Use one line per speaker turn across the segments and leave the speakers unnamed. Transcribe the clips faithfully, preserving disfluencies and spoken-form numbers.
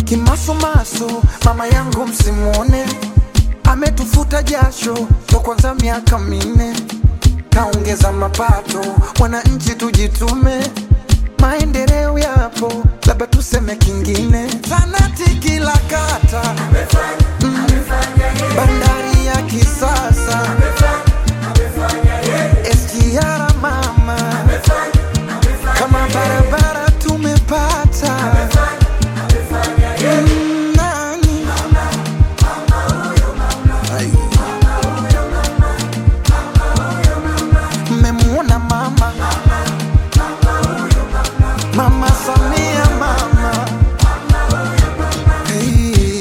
Kimasomaso mama yangu msimuone, ametufuta jasho to kwanza miaka minne, kaongeza mapato wananchi tujitume, maendeleo yapo labda tuseme kingine. Zanati kila kata mm, bandari ya kisasa S G R mama, kama barabara tumepata. Mm, nani? Mmemuona mama, Mama Samia mama, hey.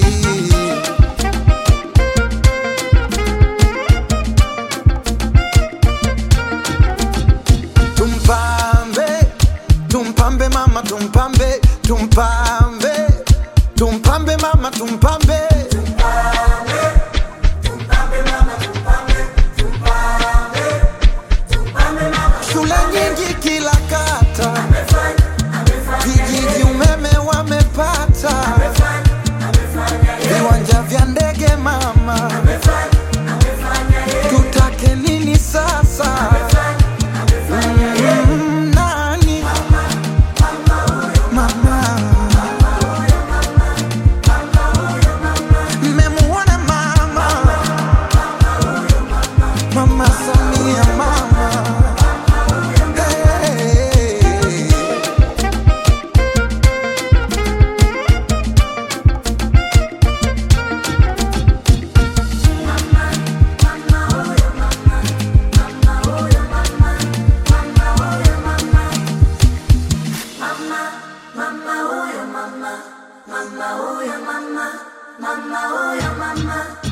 Tumpambe, tumpambe mama, tumpambe, tumpambe, tumpambe mama, tumpambe, tumpambe, tumpambe mama, tumpambe, tumpambe, tumpambe mama. Shule nyingi kila kata, vijiji umeme wamepata, viwanja vya ndege mama, tutake nini sasa? Mm, nani? Mama, mmemuona mama, Mama Samia mama, hey.
Mama, oh yeah, mama, mama, oh yeah, mama, mama, oh yeah, mama.